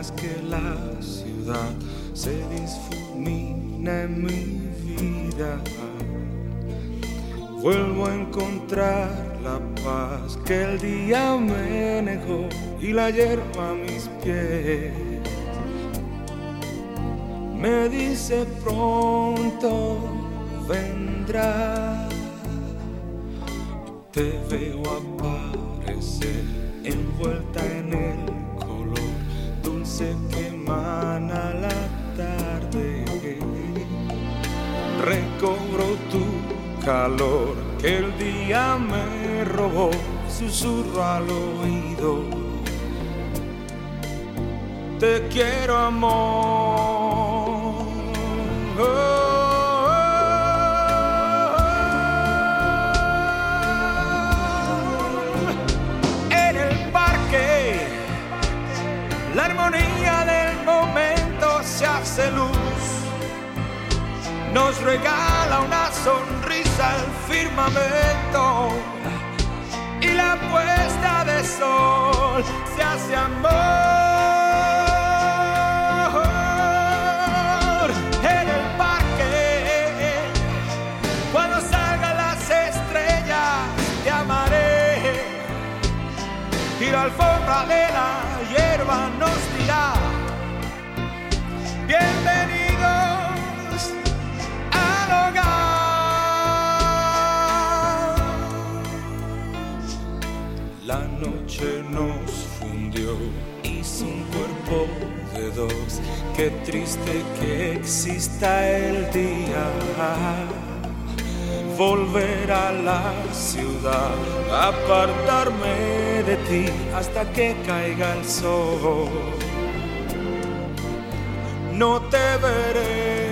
mientras que la ciudad se difumina en mi vida. Vuelvo a encontrar la paz que el día me negó y la hierba a mis pies me dice pronto vendrá. Te veo aparecer envuelta en el color dulce que emana la tarde. Recobro tu calor que el día me robó, susurro al oído. Te quiero, amor. En el parque, la armonía del momento se hace luz. Nos regala una sonrisa el firmamento y la puesta de sol se hace amor. En el parque, cuando salgan las estrellas, te amaré y la alfombra de la hierba nos dirá: bienvenidos al hogar. La noche nos fundió, hizo un cuerpo de dos. Qué triste que exista el día. Volver a la ciudad, apartarme de ti hasta que caiga el sol. No te veré.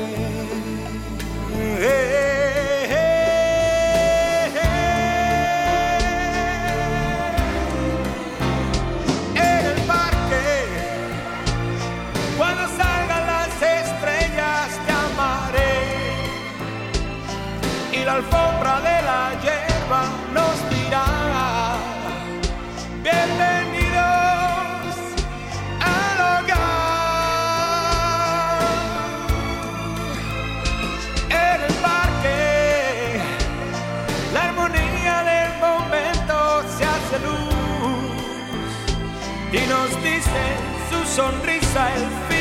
En el parque, cuando salgan las estrellas, te amaré y la alfombra de la hierba nos dirá: bienvenidos al hogar. En el parque, la armonía del momento se hace luz y nos dice su sonrisa el fin.